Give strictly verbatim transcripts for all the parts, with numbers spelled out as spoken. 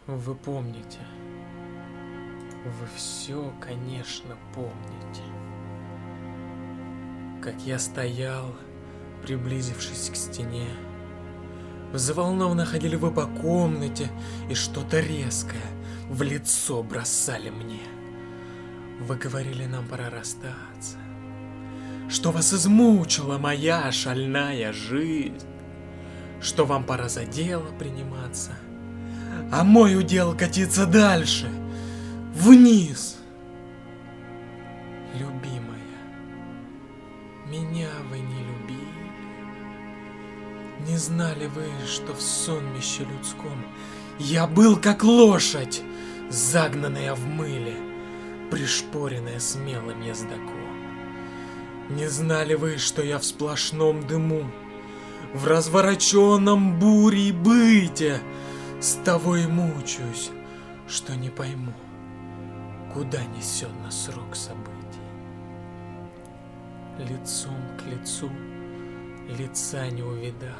Вы помните. Вы все, конечно, помните. Как я стоял, приблизившись к стене. Взволнованно ходили вы по комнате и что-то резкое в лицо бросали мне. Вы говорили, нам пора расстаться, что вас измучила моя шальная жизнь, что вам пора за дело приниматься, а мой удел катиться дальше, вниз. Любимая, меня вы не любили. Не знали вы, что в сонмище людском я был как лошадь, загнанная в мыле, пришпоренная смелым ездаком. Не знали вы, что я в сплошном дыму, в развороченном буре быте, с того и мучаюсь, что не пойму, куда несет нас рок событий. Лицом к лицу лица не увидать,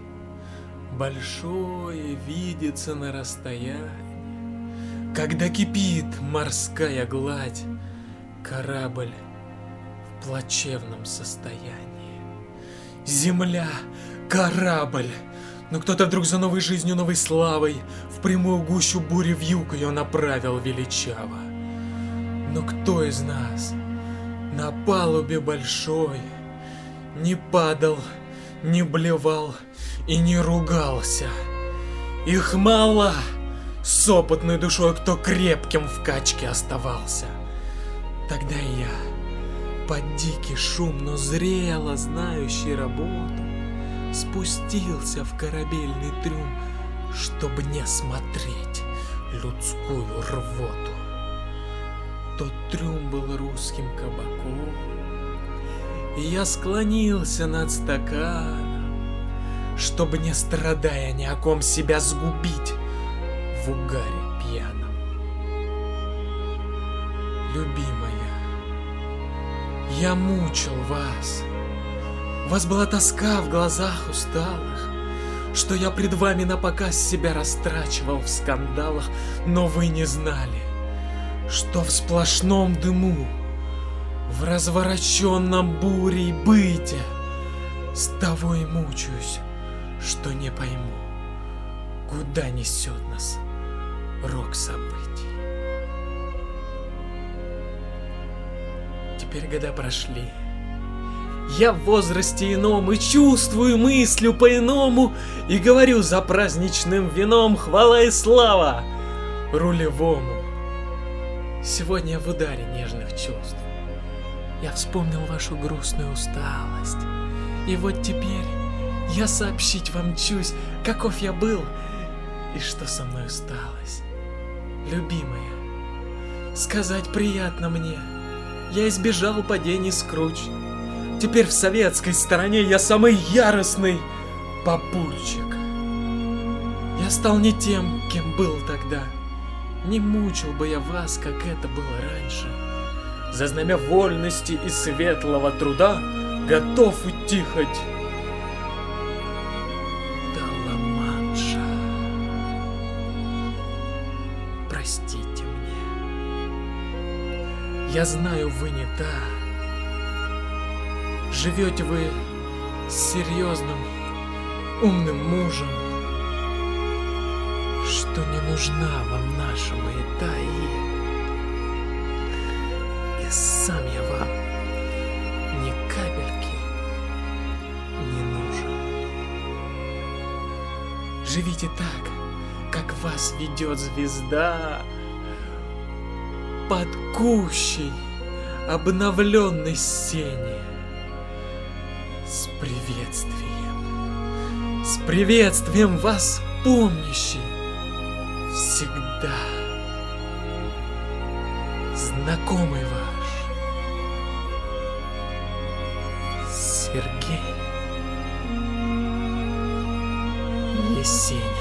большое видится на расстоянии, когда кипит морская гладь, корабль в плачевном состоянии. Земля, корабль, но кто-то вдруг за новой жизнью, новой славой в прямую гущу бури вьюг ее направил величаво. Но кто из нас на палубе большой не падал, не блевал и не ругался? Их мало, с опытной душой, кто крепким в качке оставался. Тогда и я, под дикий шум, но зрело знающий работу, спустился в корабельный трюм, чтобы не смотреть людскую рвоту. Тот трюм был русским кабаком, и я склонился над стаканом, чтобы, не страдая ни о ком, себя сгубить в угаре пьяном. Любимая, я мучил вас. У вас была тоска в глазах усталых, что я пред вами напоказ себя растрачивал в скандалах, но вы не знали, что в сплошном дыму, в развороченном буре и быте, с того и мучаюсь, что не пойму, куда несет нас рок событий. Теперь года прошли. Я в возрасте ином и чувствую, мыслю по-иному, и говорю за праздничным вином хвала и слава рулевому. Сегодня я в ударе нежных чувств. Я вспомнил вашу грустную усталость. И вот теперь я сообщить вам чусь, каков я был и что со мной сталось. Любимая, сказать приятно мне, я избежал падений с круч. Теперь в советской стороне я самый яростный попутчик. Я стал не тем, кем был тогда. Не мучил бы я вас, как это было раньше. За знамя вольности и светлого труда готов идти хоть до Ла-Манша. Простите мне. Я знаю, вы не та. Живете вы с серьезным, умным мужем, что не нужна вам наша маята, и, и сам я вам ни капельки не нужен. Живите так, как вас ведет звезда под кущей обновленной сени. С приветствием, с приветствием вас помнящий всегда знакомый ваш Сергей Есенин.